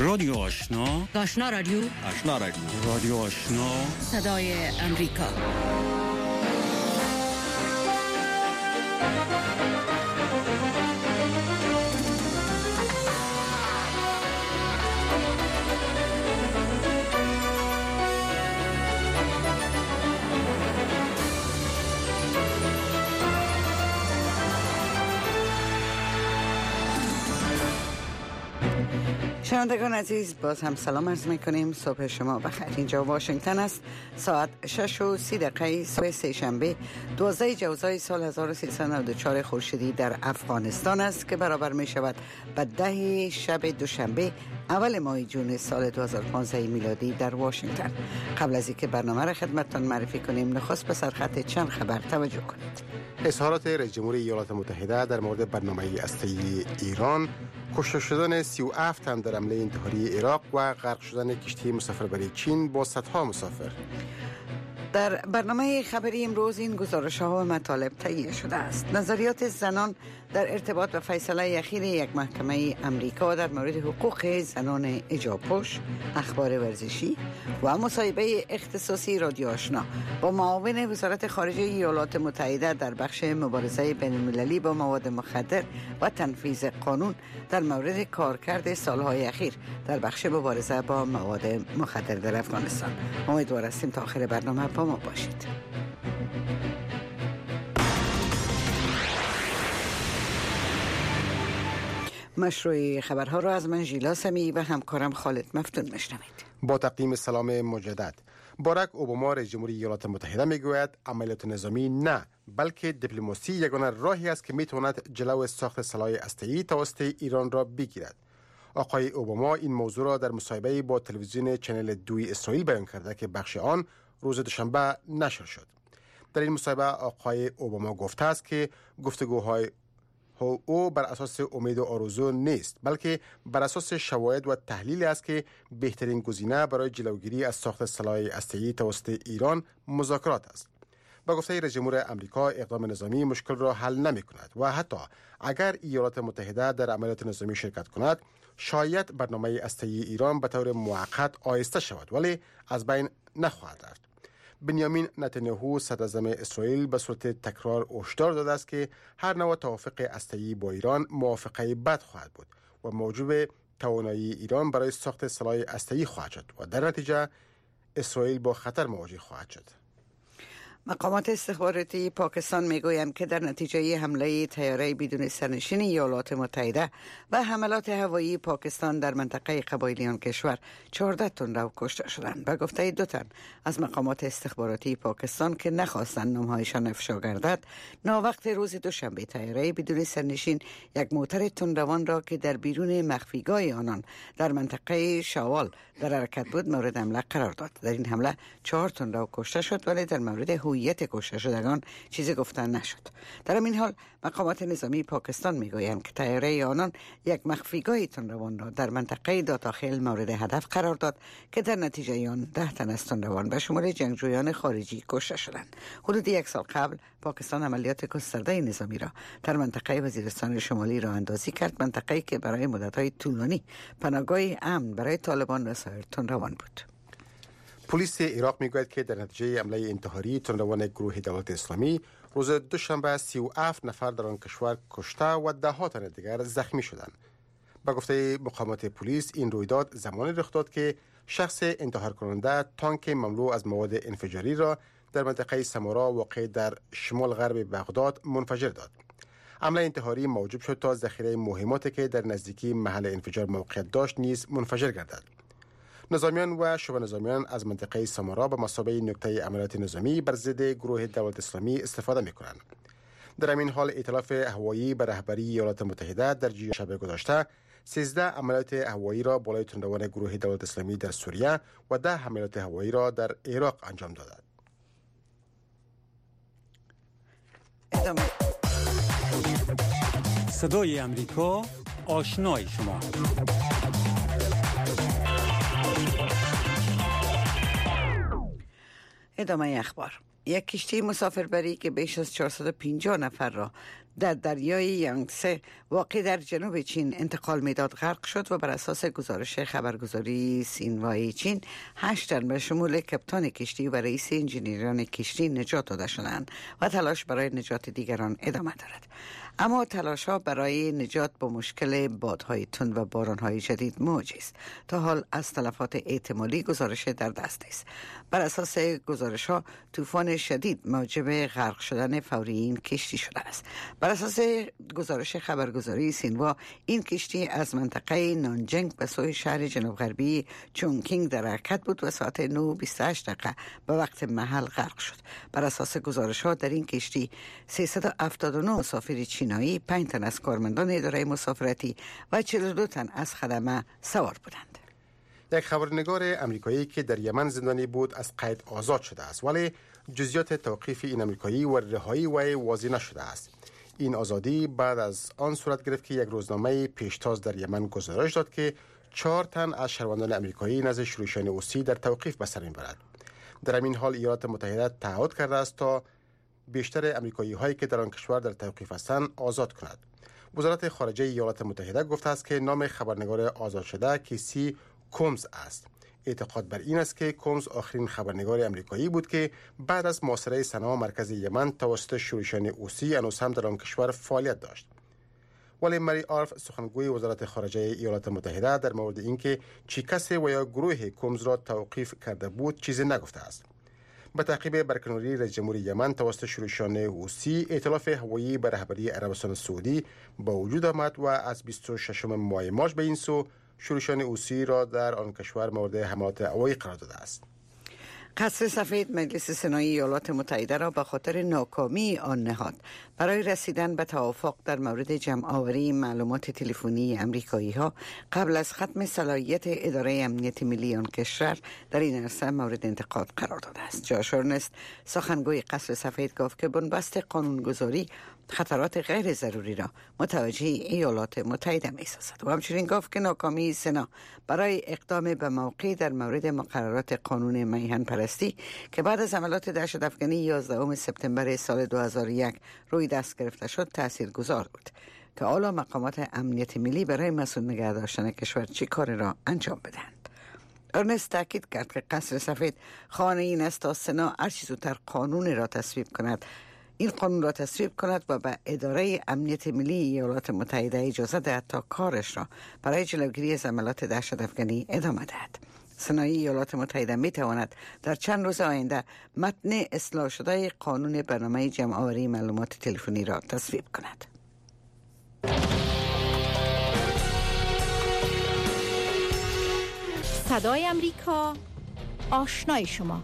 رادیو آشنا، آشنا رادیو، آشنا رادیو، رادیو آشنا، صدای امریکا. شنوندگان عزیز، باز هم سلام عرض میکنیم. صبح شما بخیر. اینجا واشنگتن است. ساعت 6:30 صبح سه‌شنبه 12 جوزای سال 1394 خورشیدی در افغانستان است که برابر می شود به 10 شب دوشنبه اول ماه جون سال 2015 میلادی در واشنگتن. قبل از اینکه برنامه را خدمتتان معرفی کنیم، نخست به سرخط چند خبر توجه کنید. اظهارات رئیس جمهوری ایالات متحده در مورد برنامه هسته‌ای ایران، کشته شدن 37 تن در حمله انتحاری عراق و غرق شدن کشتی مسافربری چین با صدها مسافر. در برنامه خبری امروز این گزارش‌ها و مطالب تهیه شده است. نظریات زنان در ارتباط به فیصله اخیر یک محکمه امریکا در مورد حقوق زنان حجاب‌پوش، اخبار ورزشی و مصاحبه اختصاصی رادیو آشنا با معاون وزارت خارجه ایالات متحده در بخش مبارزه بین‌المللی با مواد مخدر و تنفیذ قانون در مورد کارکرد سالهای اخیر در بخش مبارزه با مواد مخدر در افغانستان. امیدوار هستیم تا آخر برنامه با ما باشید. مشروع خبرها را از من ژیلا سمی و همکارم خالد مفتون میشنوید. با تقدیم سلام مجدد. باراک اوباما رئیس جمهوری ایالات متحده میگوید عملیات نظامی نه، بلکه دیپلماسی یگانه راهی است که میتواند جلو ساخت سلاح هسته‌ای توسط ایران را بگیرد. آقای اوباما این موضوع را در مصاحبه با تلویزیون چنل 2 اسرائیل بیان کرده که بخش آن روز دوشنبه نشر شد. در این مصاحبه آقای اوباما گفته است که گفتگوهای او بر اساس امید و آرزو نیست، بلکه بر اساس شواهد و تحلیل است که بهترین گزینه برای جلوگیری از ساخت سلاح هسته‌ای توسط ایران مذاکرات است. با گفته رئیس جمهور آمریکا، اقدام نظامی مشکل را حل نمی کند و حتی اگر ایالات متحده در عملیات نظامی شرکت کند، شاید برنامه هسته‌ای ایران به طور موقت آهسته شود ولی از بین نخواهد رفت. بنیامین نتانیاهو صدراعظم اسرائیل به صورت تکرار هشدار داده است که هر نوع توافق هسته‌ای با ایران موافقه بد خواهد بود و موجب توانایی ایران برای ساخت سلاح هسته‌ای خواهد شد و در نتیجه اسرائیل با خطر مواجه خواهد شد. مقامات استخباراتی پاکستان میگویند که در نتیجه حمله طیاره بدون سرنشین ایالات متحده و حملات هوایی پاکستان در منطقه قبایلی آن کشور 14 تن رو کشته شدند. به گفته 2 تن از مقامات استخباراتی پاکستان که نخواستند نامهایشان افشا گردد، ناوقت روز دوشنبه طیاره بدون سرنشین یک موتر تندروان را که در بیرون مخفیگاه آنان در منطقه شاوال در حرکت بود مورد حمله قرار داد. در این حمله 4 تن رو کشته شد ولی در مورد هویت کشته شدگان چیزی گفته نشد. در این حال مقامات نظامی پاکستان میگویند که طیاره آنان یک مخفیگاه تندروان را در منطقه داتاخیل مورد هدف قرار داد که در نتیجه آن 10 تن از تندروان به شمول جنگجویان خارجی کشته شدند. حدود 1 سال قبل پاکستان عملیات گسترده نظامی را در منطقه وزیرستان شمالی راه اندازی کرد، منطقه‌ای که برای مدت‌های طولانی پناهگاه امن برای طالبان و سایر تندروان بود. پلیس عراق میگوید که در نتیجه حمله انتحاری تندروان گروه دولت اسلامی روز دوشنبه 37 نفر در آن کشور کشته و 10 تن دیگر زخمی شدند. با گفته مقامات پلیس این رویداد زمانی رخ داد که شخص انتحار کننده تانک مملو از مواد انفجاری را در منطقه سمارا واقع در شمال غرب بغداد منفجر داد. حمله انتحاری موجب شد تا ذخیره مهماتی که در نزدیکی محل انفجار موقعیت داشت نیز منفجر گردد. نظامیان و شبه نظامیان از منطقه سامارا به مثابه نقطه عملیات نظامی بر ضد گروه دولت اسلامی استفاده می‌کنند. در همین حال ائتلاف هوایی به رهبری ایالات متحده در شب گذشته 13 عملیات هوایی را بالای تندروان گروه دولت اسلامی در سوریه و 10 عملیات هوایی را در عراق انجام داد. صدای امریکا، آشنای شما. ادامه اخبار. یک کشتی مسافربری که بیش از 450 نفر را در دریای یانگسه واقع در جنوب چین انتقال میداد غرق شد و بر اساس گزارش خبرگزاری سینوای چین 8 تن به شمول کپتان کشتی و رئیس انجینیران کشتی نجات داده شدند و تلاش برای نجات دیگران ادامه دارد. اما تلاش‌ها برای نجات با مشکل بادهای تند و باران‌های شدید مواجه است. تا حال از تلفات احتمالی گزارش در دست است. بر اساس گزارش‌ها طوفان شدید موجب غرق شدن فوری این کشتی شده است. بر اساس گزارش خبرگزاری سینوا این کشتی از منطقه نانجنگ به سوی شهر جنوب غربی چونکینگ در حرکت بود و ساعت 9:28 به وقت محل غرق شد. بر اساس گزارش‌ها در این کشتی 379 مسافر چینایی، 5 تن از کارمندان اداره مسافرتی و 42 تن از خدمه سوار بودند. یک خبرنگار امریکایی که در یمن زندانی بود از قید آزاد شده است، ولی جزئیات توقیف این امریکایی و رهایی وی واضح نشده است. این آزادی بعد از آن صورت گرفت که یک روزنامه پیشتاز در یمن گزارش داد که 4 تن از شهروندان امریکایی نزد شورشیان حوثی در توقیف به سر میبرد. در همین حال ایالات متحده تعهد کرده است تا بیشتر امریکایی هایی که در آن کشور در توقیف هستند آزاد کند. وزارت خارجه ایالات متحده گفته است که نام خبرنگار آزاد شده کیسی کومز است. اعتقاد بر این است که کومز آخرین خبرنگار امریکایی بود که بعد از محاصره صنعا مرکز یمن توسط شورشیان حوثی هنوز هم در آن کشور فعالیت داشت. ولی مری آرف، سخنگوی وزارت خارجه ایالات متحده، در مورد اینکه چه کسی و یا گروه کومز را توقیف کرده بود چیزی نگفته است. به تعقیب برکناری رئیس جمهور یمن توسط شورشیان حوثی، ائتلاف هوایی به رهبری عربستان سعودی با وجود آمد و از 26 ماه مارس به این سو شورشیان حوثی را در آن کشور مورد حملات هوایی قرار داده است. قصر سفید مجلس سنایی ایالات متحده را به خاطر ناکامی آن نهاد برای رسیدن به توافق در مورد جمع‌آوری معلومات تلفنی امریکایی ها قبل از ختم صلاحیت اداره امنیت ملی آن کشور در این عرصه مورد انتقاد قرار داده است. جاش ارنست، سخنگوی قصر سفید، گفت که بنبست قانونگذاری خطرات غیر ضروری را متوجه ایالات متحده می سازد و همچنین گفت که ناکامی سنا برای اقدام به موقع در مورد مقررات قانون میهن پرستی که بعد از عملات دهشت افغانی 11 سپتامبر سال 2001 روی دست گرفته شد تاثیرگذار بود که حالا مقامات امنیت ملی برای مسئول نگه داشتن کشور چه کار را انجام بدهند. ارنست تاکید کرد که قصر سفید خواهان این است تا سنا هر چه زودتر قانون را تصویب کند و به اداره امنیت ملی ایالات متحده اجازه دهد تا کارش را برای جلوگیری از عملات دهشت افغانی ادامه دهد. سنای ایالات متحده می تواند در چند روز آینده متن اصلاح شده قانون برنامه جمع‌آوری معلومات تلفنی را تصویب کند. صدای امریکا، آشنای شما.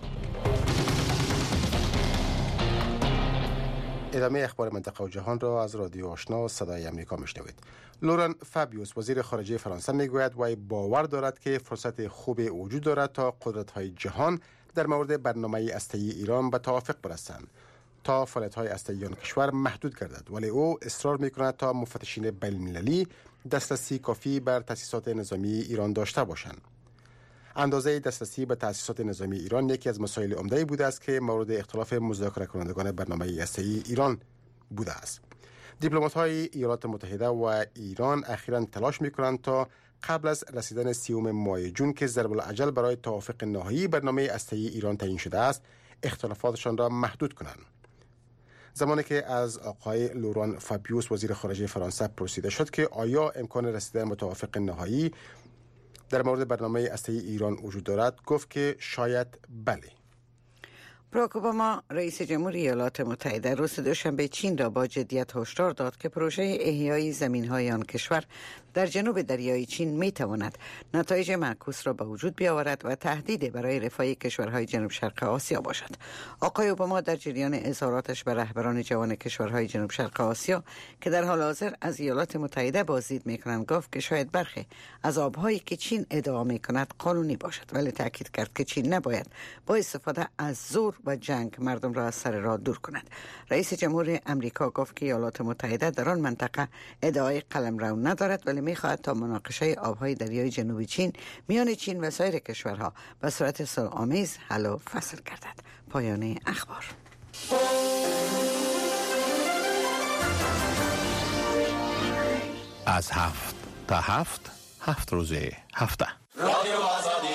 ادامه اخبار منطقه و جهان را از رادیو آشنا صدای امریکا میشنوید. لوران فابیوس، وزیر خارجه فرانسه، میگوید وی باور دارد که فرصت خوبی وجود دارد تا قدرت‌های جهان در مورد برنامه هسته‌ای ایران به توافق برسند تا فعالیت‌های هسته‌ای آن کشور محدود گردد، ولی او اصرار می‌کند تا مفتشین بین‌المللی دسترسی کافی بر تأسیسات نظامی ایران داشته باشند. اندازه دسترسی به تأسیسات نظامی ایران یکی از مسائل عمده بوده است که مورد اختلاف مذاکره کنندگان برنامه هسته‌ای ایران بوده است. دیپلمات‌های ایالات متحده و ایران اخیراً تلاش می‌کنند تا قبل از رسیدن 30 ماه جون که ضرب الاجل برای توافق نهایی برنامه هسته‌ای ایران تعیین شده است، اختلافاتشان را محدود کنند. زمانی که از آقای لوران فابیوس، وزیر خارجه فرانسه، پرسیده شد که آیا امکان رسیدن به توافق نهایی در مورد برنامه هسته‌ای ایران وجود دارد، گفت که شاید بله. باراک اوباما، رئیس جمهوری ایالات متحده، روز دوشنبه چین را با جدیت هشدار داد که پروژه احیای زمین‌های آن کشور در جنوب دریای چین می‌تواند نتایج معکوس را به وجود بیاورد و تهدید برای رفاه کشورهای جنوب شرق آسیا باشد. آقای اوباما در جریان اظهاراتش به رهبران جوان کشورهای جنوب شرق آسیا که در حال حاضر از ایالات متحده بازدید می‌کنند گفت که شاید برخی از آب‌هایی که چین ادعا می‌کند قانونی باشد، ولی تاکید کرد که چین نباید با استفاده از زور و جنگ مردم را از سر راه دور کند. رئیس جمهور امریکا گفت که ایالات متحده در آن منطقه ادعای قلمرو ندارد، ولی می‌خواهد تا مناقشه آب‌های دریای جنوبی چین میان چین و سایر کشورها به صورت صلح‌آمیز حل و فصل گردد. پایان اخبار. از 7 تا 7 روز هفته. رادیو آزادی.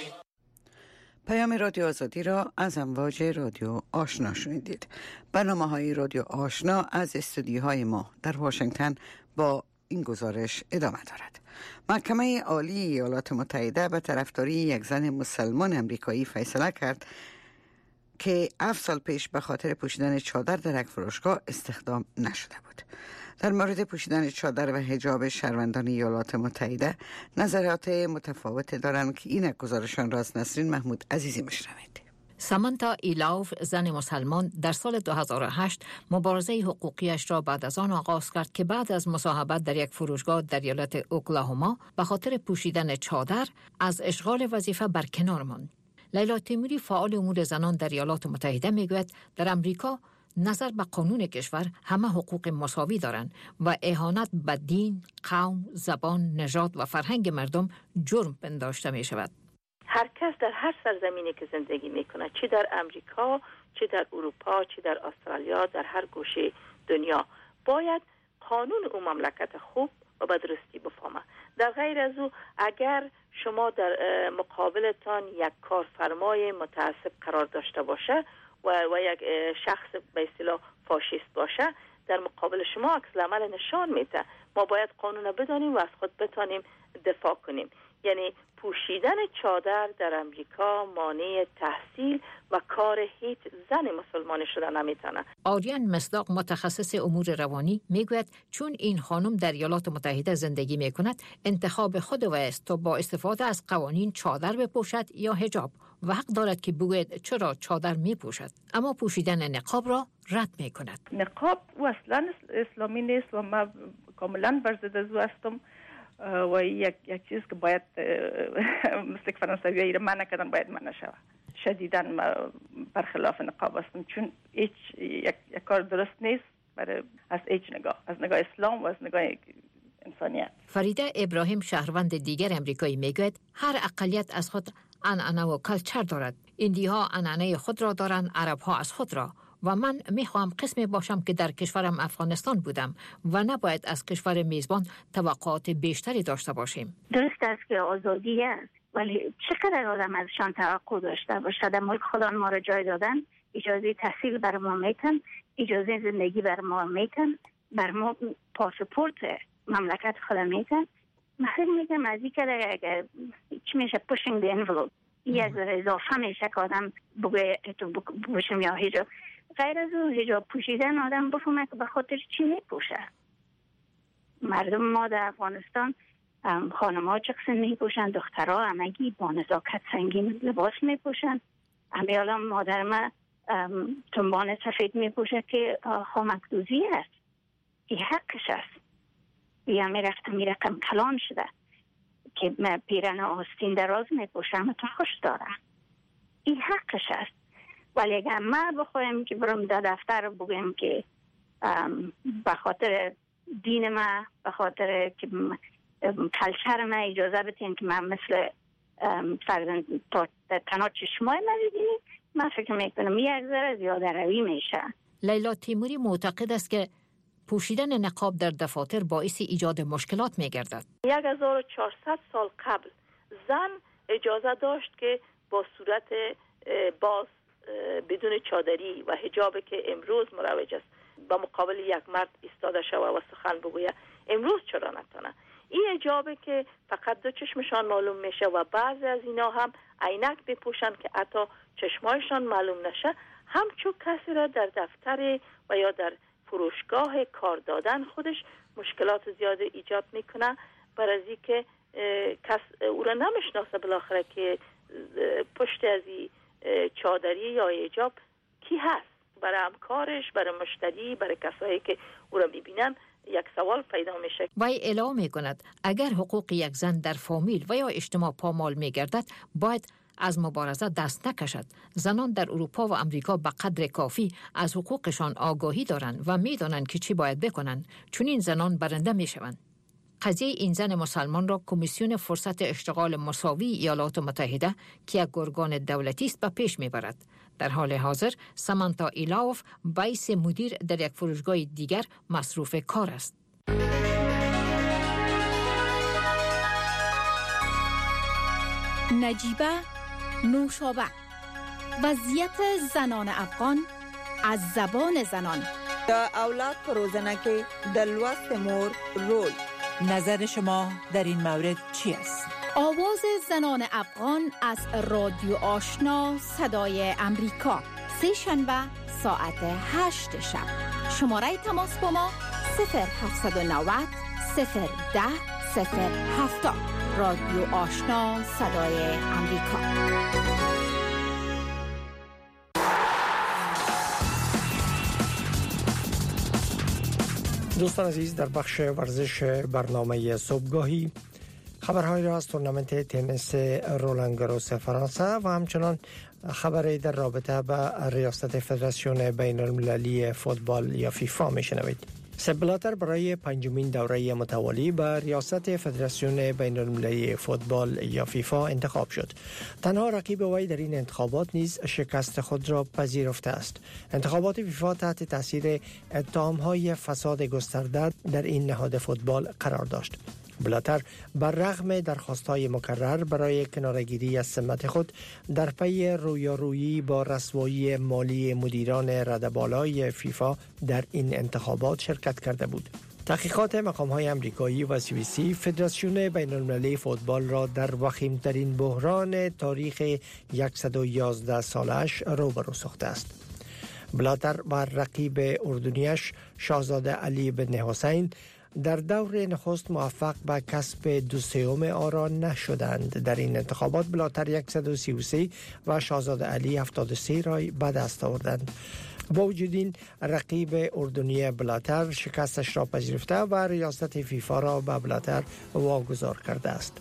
پیام رادیو آزادی را از امواج رادیو آشنا شنیدید. برنامه‌های رادیو آشنا از استودیوهای ما در واشنگتن با این گزارش ادامه دارد. محکمه عالی ایالات متحده به طرفداری یک زن مسلمان امریکایی فیصله کرد که 7 سال پیش به خاطر پوشیدن چادر در یک فروشگاه استخدام نشده بود. در مورد پوشیدن چادر و حجاب شهروندان ایالات متحده نظرات متفاوت دارند که این گزارشان را از نسرین محمود عزیزی میشنوید. سامانتا ایلاوف، زن مسلمان، در سال 2008 مبارزه حقوقیش را بعد از آن آغاز کرد که بعد از مصاحبت در یک فروشگاه در ایالت اوکلاهوما به خاطر پوشیدن چادر از اشغال وظیفه برکنار ماند. لیلا تیموری، فعال امور زنان در ایالات متحده، میگوید در امریکا نظر به قانون کشور همه حقوق مساوی دارند و اهانت به دین، قوم، زبان، نژاد و فرهنگ مردم جرم پنداشته می شود. هر کس در هر سرزمینی که زندگی میکنه، چه در امریکا، چه در اروپا، چه در استرالیا، در هر گوشه دنیا، باید قانون اون مملکت خوب و به درستی بفهمه. در غیر از او اگر شما در مقابلتان یک کارفرمای متعصب قرار داشته باشه و یک شخص به اصطلاح فاشیست باشه، در مقابل شما عکس العمل نشان میده. ما باید قانون بدانیم و از خود بتانیم دفاع کنیم. یعنی پوشیدن چادر در امریکا مانع تحصیل و کار هیچ زن مسلمانی شده نمیتونه. آریان مصداق، متخصص امور روانی، میگوید چون این خانم در ایالات متحده زندگی میکند، انتخاب خود او است تا با استفاده از قوانین چادر بپوشد یا حجاب و حق دارد که بگوید چرا چادر میپوشد، اما پوشیدن نقاب را رد میکند. نقاب اصلا اسلامی نیست و ما کاملا بر ضد از او هستم و یک چیز که باید مثل که فرانسوی‌ها را منع کردن باید منع شود. شدیداً برخلاف نقاب هستم، چون هیچ یک کار درست نیست از هیچ نگاه، از نگاه اسلام و از نگاه انسانیت. فریده ابراهیم، شهروند دیگر امریکایی، میگوید هر اقلیت از خود عنعنه و کلچر دارد. ایندی‌ها عنعنه خود را دارند، عرب‌ها از خود را. و من میخواهم قسمی باشم که در کشورم افغانستان بودم و نباید از کشور میزبان توقعات بیشتری داشته باشیم. درست است که آزادی است، ولی چقدر آدم ازشان توقع داشته باشه؟ در ملک خودان ما را جای دادن، اجازه تحصیل بر ما میتن، اجازه زندگی بر ما میتن، بر ما پاسپورت مملکت خود میتن. من فکر میکنم از این که چی میشه pushing the envelope، یک اضافه میشه که آدم بگوی تو بپوشم یا حجاب. غیر از اون حجاب پوشیدن آدم بفهمه که به خاطر چی میپوشه. مردم ما در افغانستان خانم‌ها چه قسم میپوشن، دخترها همگی با نزاکت سنگین لباس میپوشن. اما الان مادر من تنبان سفید میپوشه که خامکدوزی است. این حقش است. یا میرقم کلان شده که پیرن آستین دراز میپوشم تو خوش دارم. این حقش است. ولی اگر ما بخوایم که برم در دفتر بگیم که به خاطر دین ما، به خاطر که کلچر ما اجازه بتین که من مثل فرزند تنها چشمای ما ببینیم، من فکر میکنم یک ذره زیاده روی میشه. لیلا تیموری معتقد است که پوشیدن نقاب در دفاتر باعث ایجاد مشکلات میگردد. 1400 سال قبل زن اجازه داشت که با صورت باز بدون چادری و حجابی که امروز مروج است با مقابل یک مرد ایستاده شود و سخن بگوید. امروز چرا نتونه؟ این حجابی که فقط دو چشمشان معلوم میشه و بعضی از اینا هم عینک بپوشن که حتی چشمایشان معلوم نشه، همچون کسی را در دفتر و یا در فروشگاه کار دادن خودش مشکلات زیاد ایجاد میکنه، برای از اینکه کس او را نمیشناسه بالاخره که پشت از این چادری یا حجاب کی هست. برای همکارش، برای مشتری، برای کسایی که او را میبینن یک سوال پیدا میشه. وی اعلام میکند اگر حقوق یک زن در فامیل و یا اجتماع پامال میگردد باید از مبارزه دست نکشد. زنان در اروپا و امریکا به قدر کافی از حقوقشان آگاهی دارند و میدانند که چی باید بکنند، چون این زنان برنده میشوند. قضیه این زن مسلمان را کمیسیون فرصت اشتغال مساوی ایالات متحده که یک ارگان دولتی است به پیش میبرد. در حال حاضر سامانتا ایلاوف بیس مدیر در یک فروشگاه دیگر مصروف کار است. نجیبه نوشابه، وضعیت زنان افغان از زبان زنان. در اولاد پروزنه که در لوست مور رول. نظر شما در این مورد چی است؟ آواز زنان افغان از رادیو آشنا صدای امریکا، سه شنبه ساعت 8 شب. شماره تماس با ما 0790 010 070. رادیو آشنا صدای امریکا. دوستان عزیز، در بخش ورزش برنامه صبحگاهی خبرهایی را از تورنمنت تنیس رولان گاروس فرانسه و همچنان خبری در رابطه با ریاست فدراسیون بین المللی فوتبال یا فیفا میشنوید. سپ بلاتر برای پنجمین دوره متوالی به ریاست فدراسیون بین المللی فوتبال یا فیفا انتخاب شد. تنها رقیب وی در این انتخابات نیز شکست خود را پذیرفته است. انتخابات فیفا تحت تاثیر اتهام‌های فساد گسترده در این نهاد فوتبال قرار داشت. بلاتر بر رغم درخواست‌های مکرر برای کناره‌گیری از سمت خود در پی رویارویی با رسوایی مالی مدیران رده بالای فیفا در این انتخابات شرکت کرده بود. تحقیقات مقام‌های آمریکایی و سوئیسی فدراسیون بین‌المللی فوتبال را در وخیم‌ترین بحران تاریخ 111 سالش روبرو ساخته است. بلاتر و رقیب اردنیش شاهزاده علی بن حسین در دور نخست موفق به کسب 2/3 آرا نشدند. در این انتخابات بلاتر 133 و شاهزاده علی 73 رای به دست آوردند. با وجود این رقیب اردنی بلاتر شکستش را پذیرفته و ریاست فیفا را به بلاتر واگذار کرده است.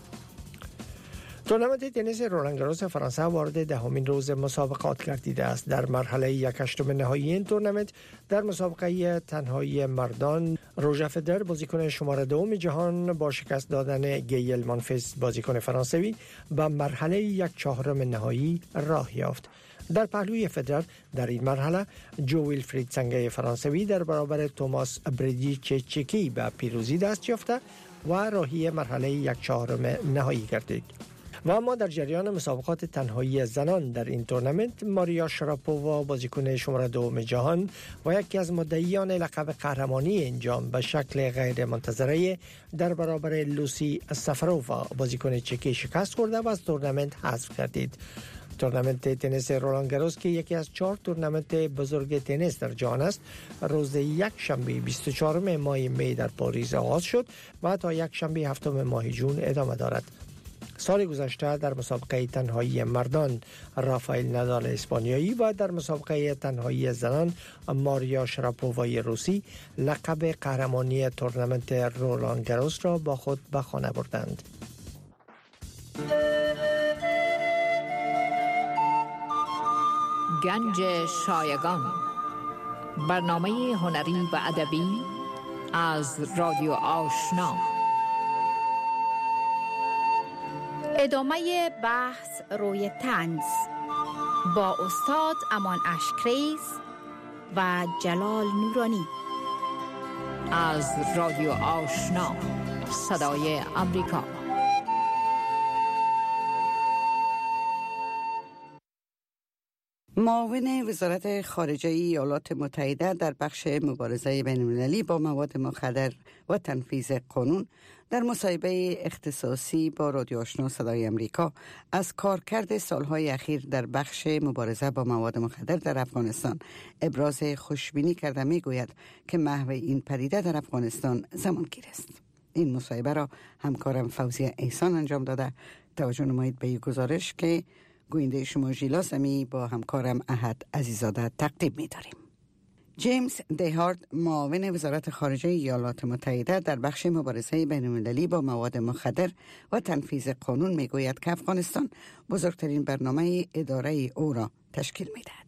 تورنمنت تنیس رولان گاروس فرانسه وارد 10مین روز مسابقات گردیده است. در مرحله 1/8 نهایی این تورنمنت در مسابقه تنهایی مردان روژر فدرر بازیکن شماره 2 جهان با شکست دادن گیل مانفیس بازیکن فرانسوی به مرحله 1/4 نهایی راه یافت. در پهلوی فدرر در این مرحله جو ویلفرید سنگه فرانسوی در برابر توماس بریدیچ چکی به پیروزی دست یافته و راهی مرحله 1/4 نهایی گردید. و اما در جریان مسابقات تنهایی زنان در این تورنمنت ماریا شراپووا بازیکن شماره 2 جهان و یکی از مدعیان لقب قهرمانی این جام به شکل غیر منتظره در برابر لوسی سفرووا بازیکن چکی شکست خورده و از تورنمنت حذف گردید. تورنمنت تنیس رولان گاروس که یکی از 4 تورنمنت بزرگ تنیس در جهان است، روز یکشنبه 24 ماه می در پاریس آغاز شد و تا یکشنبه 7 ماه جون ادامه دارد. سال گذشته در مسابقه تنهایی مردان رافائل نادال اسپانیایی و در مسابقه تنهایی زنان ماریا شراپووای روسی لقب قهرمانی تورنمنت رولان گاروس را با خود به خانه بردند. گنج شایگان، برنامه هنری و ادبی از رادیو آشنا. ادامه بحث روی طنز با استاد امان اشکریز و جلال نورانی از رادیو آشنا صدای امریکا. معاون وزارت خارجه ایالات متحده در بخش مبارزه بین‌المللی با مواد مخدر و تنفیذ قانون در مصاحبه اختصاصی با رادیو آشنا صدای امریکا از کارکرد سالهای اخیر در بخش مبارزه با مواد مخدر در افغانستان ابراز خوشبینی کرده میگوید که محو این پدیده در افغانستان زمانگیر است. این مصاحبه را همکارم فوزیه احسان انجام داده. توجه نمایید به این گزارش که گوینده شما ژیلا سمی با همکارم احد عزیزاده تقدیم می‌داریم. جیمز دیهارد معاون وزارت خارجه ایالات متحده در بخش مبارزه بین‌المللی با مواد مخدر و تنفیذ قانون میگوید که افغانستان بزرگترین برنامه اداره او را تشکیل می‌دهد.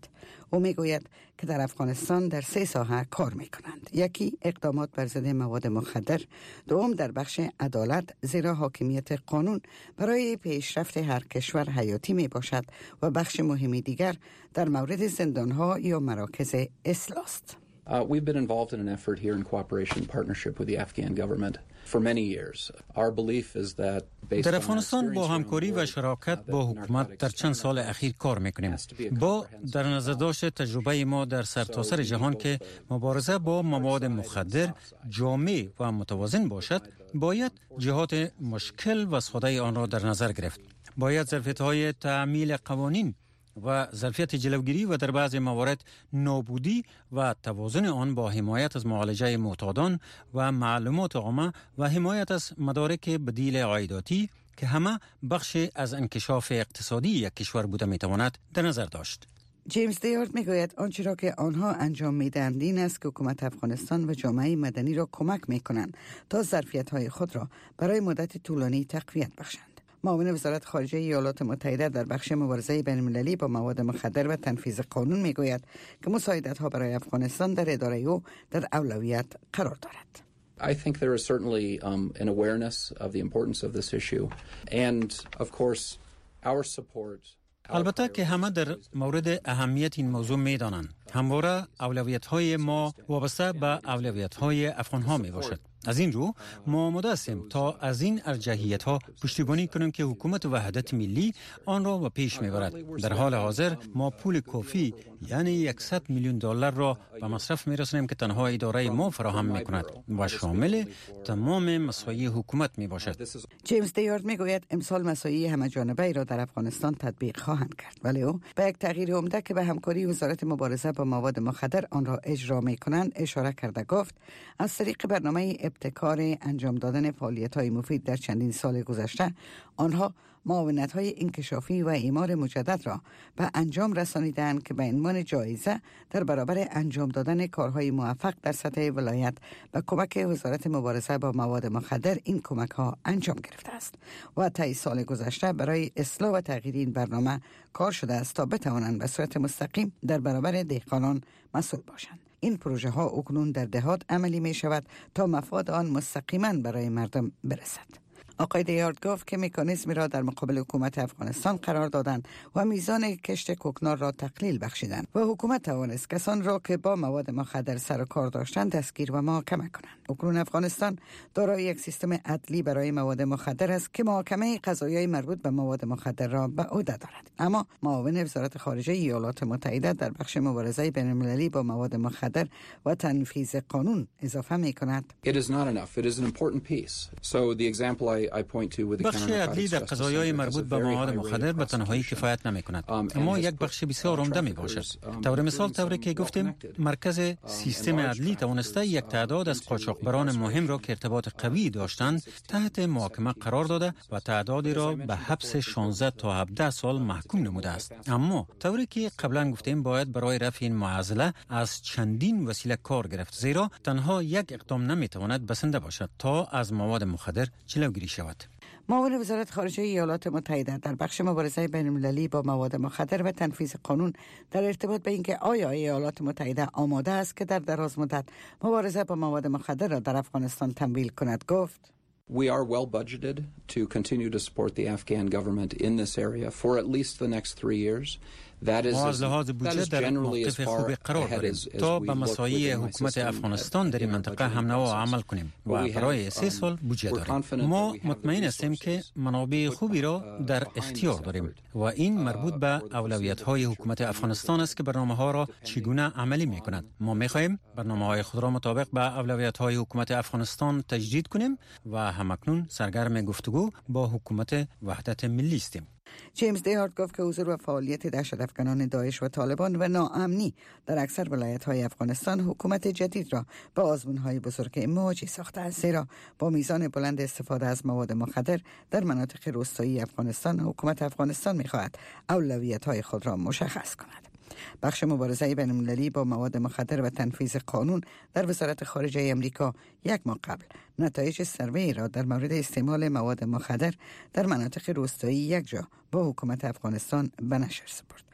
او میگوید که در افغانستان در 3 ساحه کار میکنند. یکی اقدامات بر ضد مواد مخدر، دوم در بخش عدالت، زیرا حاکمیت قانون برای پیشرفت هر کشور حیاتی می باشد، و بخش مهمی دیگر در مورد زندانها یا مراکز اصلاح است. We've been involved in an effort here in cooperation and partnership with the Afghan government for many years. Our belief is that در افغانستان با همکاری و شراکت با حکومت در چند سال اخیر کار میکنیم. با در نظر داشت تجربه ما در سرتاسر جهان که مبارزه با مواد مخدر جامع و متوازن باشد، باید جهات مشکل و ساده آن را در نظر گرفت. باید ظرفیت‌های تعمیل قوانین و ظرفیت جلوگیری و در بعضی موارد نابودی و توازن آن با حمایت از معالجه معتادان و معلومات عامه و حمایت از مدارک بدیل عایداتی که همه بخش از انکشاف اقتصادی یک کشور بوده میتواند در نظر داشت. جیمز دیارد میگوید آنچه را که آنها انجام میدهند این است که حکومت افغانستان و جامعه مدنی را کمک میکنند تا ظرفیت‌های خود را برای مدت طولانی تقویت بخشند. معاون وزارت خارجه ایالات متحده در بخش مبارزه بین‌المللی با مواد مخدر و تنفیذ قانون میگوید که مساعدت‌ها برای افغانستان در اداره او در اولویت قرار دارد. I think there is certainly an awareness of the importance of this issue, and of course our support. البته که همه در مورد اهمیت این موضوع می‌دانند. همواره اولویت‌های ما وابسته به اولویت‌های افغان‌ها میباشد. از این رو ما آماده هستیم تا از این ارجحیت‌ها پشتیبانی کنیم که حکومت وحدت ملی آن را به پیش میبرد. در حال حاضر ما پول کافی یعنی $100 میلیون را به مصرف میرسانیم که تنها اداره ما فراهم میکند و شامل تمام مساعی حکومت میباشد. جیمز دیارد میگوید امسال مساعی همه‌جانبه را در افغانستان تطبیق خواهند کرد، ولی او به یک تغییر عمده که به همکاری وزارت مبارزه با مواد مخدر آن را اجرا میکنند اشاره کرده. گفت از طریق برنامه ابتکار انجام دادن فعالیت‌های مفید در چندین سال گذشته، آنها معاونت‌های انکشافی و اعمار مجدد را به انجام رسانیدند که به عنوان جایزه در برابر انجام دادن کارهای موفق در سطح ولایت به کمک وزارت مبارزه با مواد مخدر این کمک‌ها انجام گرفته است و طی سال گذشته برای اصلاح و تغییر این برنامه کار شده است تا بتوانند به صورت مستقیم در برابر دهقانان مسئول باشند. این پروژه ها اکنون در دهات عملی می شود تا مفاد آن مستقیما برای مردم برسد. آقای دیارد گفت که مکانیزمی را در مقابل حکومت افغانستان قرار دادند و میزان کشت کوکنار را تقلیل بخشیدند و حکومت توانست کسان را که با مواد مخدر سر و کار داشتند دستگیر و محاکمه کنند. اکنون افغانستان دارای یک سیستم عدلی برای مواد مخدر است که محاکمه قضایای مربوط به مواد مخدر را به عهده دارد. اما معاون وزارت خارجه ایالات متحده در بخش مبارزه بین‌المللی با مواد مخدر و تنفیذ قانون اضافه می‌کند. It is not enough. It is an important piece. So the example بخش عدلی در قضایای مربوط به مواد مخدر به تنهایی کفایت نمی کند، اما یک بخش بسیار عمده می باشد. طور مثال طوری که گفتیم مرکز سیستم عدلی توانسته یک تعداد از قاچاقبران مهم را که ارتباط قوی داشتند تحت محاکمه قرار داده و تعدادی را به حبس 16 تا 17 سال محکوم نموده است. اما طوری که قبلا گفتیم باید برای رفع این معضله از چندین وسیله کار گرفت، زیرا تنها یک اقدام نمی تواند بسنده باشد تا از مواد مخدر جلوگیری شود. معاون وزارت خارجه ایالات متحده در بخش مبارزه بین‌المللی با مواد مخدر و تنفیذ قانون در ارتباط به اینکه آیا ایالات متحده آماده است که در دراز مدت مبارزه با مواد مخدر را در افغانستان تمویل کند گفت: We are well budgeted to continue to support the Afghan government in this area for at least the next 3 years. ما از لحاظ بودجه در موقف خوب قرار داریم تا به مساعی حکومت افغانستان در این منطقه هم نوا عمل کنیم و برای 3 سال بودجه داریم. ما مطمئن هستیم که منابع خوبی را در اختیار داریم و این مربوط به اولویت‌های حکومت افغانستان است که برنامه‌ها را چگونه عملی می‌کند. ما می‌خواهیم برنامه‌های خود را مطابق به اولویت‌های حکومت افغانستان تجدید کنیم و همکنون سرگرم گفتگو با حکومت وحدت ملی هستیم. جیمز دیارد گفت که حضور و فعالیت دهشت‌افکنان داعش و طالبان و ناامنی در اکثر ولایت‌های افغانستان حکومت جدید را به آزمون‌های بزرگ مواجه ساخته است، زیرا با میزان بلند استفاده از مواد مخدر در مناطق روستایی افغانستان حکومت افغانستان می‌خواهد اولویت‌های خود را مشخص کند. بخش مبارزه بین‌المللی با مواد مخدر و تنفیذ قانون در وزارت خارجه امریکا یک ماه قبل نتایج سروی را در مورد استعمال مواد مخدر در مناطق روستایی یک جا با حکومت افغانستان به نشر سپرد.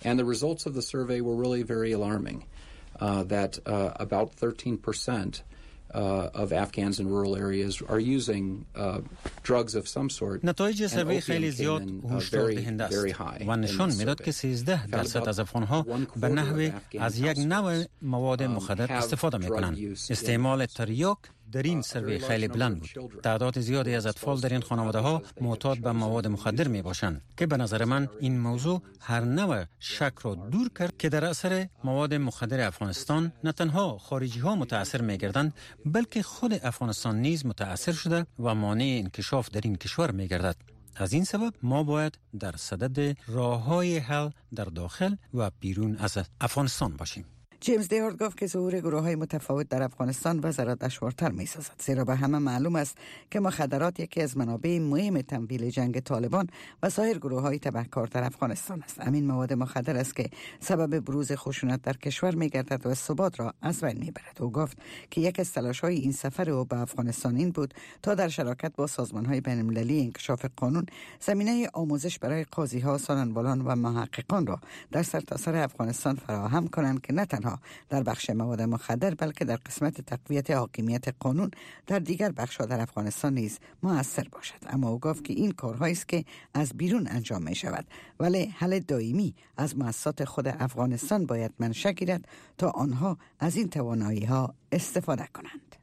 And the results of the survey were really very alarming, that about 13% of Afghans in rural areas are using drugs of some sort. نتایج سروی خیلی زیاد هشدار دهنده است و نشان میداد که 13% از افغان‌ها به نحوی از یک نوع مواد مخدر استفاده میکنند. استعمال تریاک در این سروی خیلی بلند بود. تعداد زیادی از اطفال در این خانواده‌ها معتاد به مواد مخدر می باشند که به نظر من این موضوع هر نوع شک را دور کرد که در اثر مواد مخدر افغانستان نه تنها خارجی‌ها متاثر می‌گردند بلکه خود افغانستان نیز متاثر شده و مانع انکشاف در این کشور می‌گردد. از این سبب ما باید در صدد راه‌های حل در داخل و بیرون از افغانستان باشیم. جیمز دیارد گفت که ظهور گروه‌های متفاوت در افغانستان وضع را دشوارتر می‌سازد، زیرا به همه معلوم است که مخدرات یکی از منابع مهم تمویل جنگ طالبان و سایر گروه‌های تبهکار در افغانستان است. همین مواد مخدر است که سبب بروز خشونت در کشور می‌گردد و ثبات را از بین می‌برد. او گفت که یک از تلاش‌های این سفر او به افغانستان این بود تا در شراکت با سازمان‌های بین‌المللی انکشاف قانون زمینه آموزش برای قاضی‌ها، سننبالان و محققان را در سرتاسر افغانستان فراهم کنند که نه تنها در بخش مواد مخدر بلکه در قسمت تقویت حاکمیت قانون در دیگر بخش‌ها در افغانستان نیز مؤثر باشد. اما او گفت که این کارهایی است که از بیرون انجام می شود، ولی حل دائمی از مؤسسات خود افغانستان باید منشأ گیرد تا آنها از این توانایی‌ها استفاده کنند.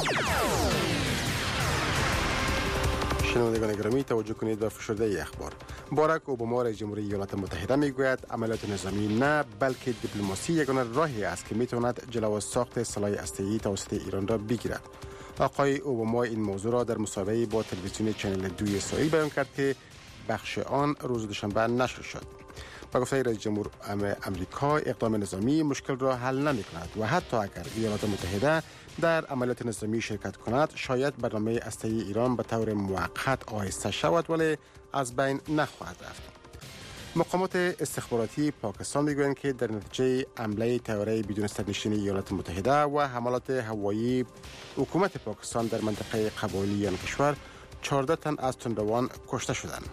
شنوندگان گرامی توجه کنید به فشرده اخبار. باراک اوباما رئیس جمهوری ایالات متحده میگوید عملیات نظامی نه بلکه دیپلماسی یگانه راهی است که میتواند جلو ساخت سلاح هسته‌ای توسط ایران را بگیرد. آقای اوباما این موضوع را در مصاحبه با تلویزیون چنل 2 اسرائیل بیان کرد که بخش آن روز دوشنبه نشر شد. با گفته رئیس جمهور امریکا اقدام نظامی مشکل را حل نمی کند و حتی اگر ایالات متحده در عملیات نظامی شرکت کند شاید برنامه هسته‌ای ایران به طور موقت آهسته شود ولی از بین نخواهد رفت. مقامات استخباراتی پاکستان میگویند که در نتیجه حمله طیاره بدون سرنشین ایالات متحده و حملات هوایی حکومت پاکستان در منطقه قبایلی آن کشور 14 تن از تندروان کشته شدند.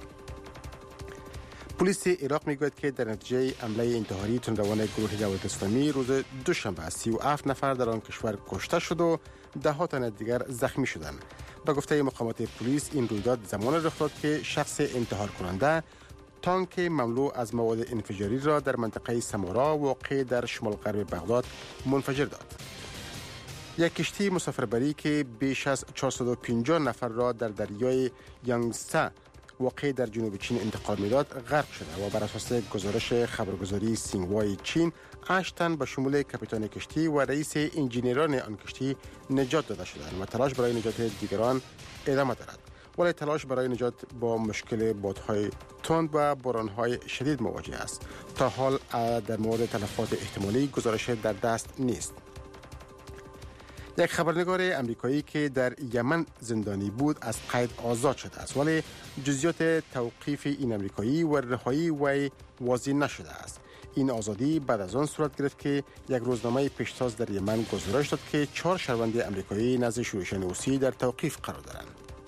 پلیس عراق میگوید که در نتیجه حمله انتحاری تندروان گروه دولت اسلامی روز دوشنبه 37 نفر در آن کشور کشته شد و ده تن دیگر زخمی شدند. به گفته مقامات پلیس این رویداد زمان رخ داد که شخص انتحار کننده تانک مملو از مواد انفجاری را در منطقه سمارا واقع در شمال غرب بغداد منفجر داد. یک کشتی مسافربری که بیش از 450 نفر را در دریای یانگسه واقع در جنوب چین انتقال میداد غرق شده و بر اساس گزارش خبرگزاری سینگوای چین 8 تن به شمول کاپیتان کشتی و رئیس انجینران آن کشتی نجات داده شدند و تلاش برای نجات دیگران ادامه دارد. ولی تلاش برای نجات با مشکل بادهای تند و بارانهای شدید مواجه است. تا حال در مورد تلفات احتمالی گزارش در دست نیست. یک خبرنگار امریکایی که در یمن زندانی بود از قید آزاد شده است ولی جزئیات توقیف این امریکایی و رهایی وی واضح نشده است. این آزادی بعد از آن صورت گرفت که یک روزنامه پیشتاز در یمن گزارش داد که 4 شهروند امریکایی نزد شورش حوثی در توقیف قرار دارند.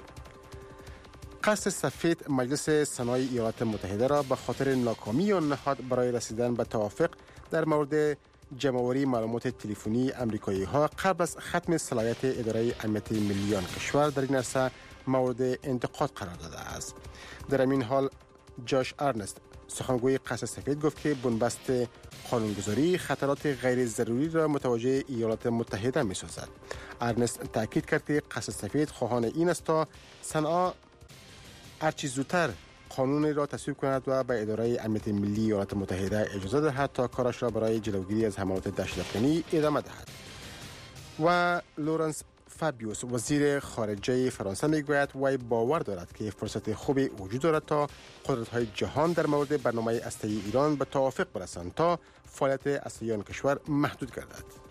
قصر سفید مجلس سنای ایالات متحده را به خاطر ناکامی آن نهاد برای رسیدن به توافق در مورد جمع‌آوری معلومات تلفنی امریکایی ها قبل از ختم صلاحیت اداره امنیت ملی آن کشور در این عرصه مورد انتقاد قرار داده است. در این حال جاش ارنست سخنگوی قصر سفید گفت که بنبست قانونگذاری خطرات غیر ضروری را متوجه ایالات متحده می سازد. ارنست تاکید کرد که قصر سفید خواهان این است تا صنعا هرچی زودتر قانونی را تصویب کند و به اداره امنیت ملی ایالات متحده اجازه دهد تا کارش را برای جلوگیری از حملات دهشت‌افکنی ادامه دهد. و لورنس فابیوس وزیر خارجه فرانسه میگوید وی باور دارد که فرصت خوبی وجود دارد تا قدرت‌های جهان در مورد برنامه هسته‌ای ایران به توافق برسند تا فعالیت هسته‌ای آن کشور محدود گردد.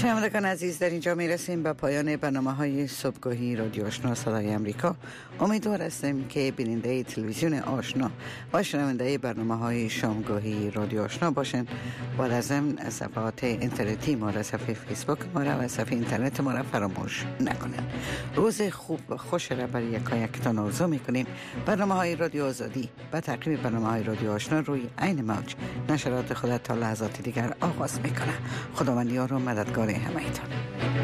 شنوندگان عزیز، در اینجا می رسیم به پایان برنامه‌های صبحگاهی رادیو آشنا صدای امریکا. امیدوار هستیم که بیننده تلویزیون آشنا و شنونده برنامه‌های شامگاهی رادیو آشنا باشین و در ضمن صفحات اینترنتی ما را، صفحه فیسبوک ما را و صفحه اینترنت ما را فراموش نکنین. روز خوب و خوش را برای یکایکتان آرزو می‌کنیم. برنامه‌های رادیو آزادی و تقدیم برنامه‌های رادیو آشنا روی عین موج نشرات خود تا لحظات دیگر آغاز می‌کنه. خداوند یار و مددگار همه‌تان.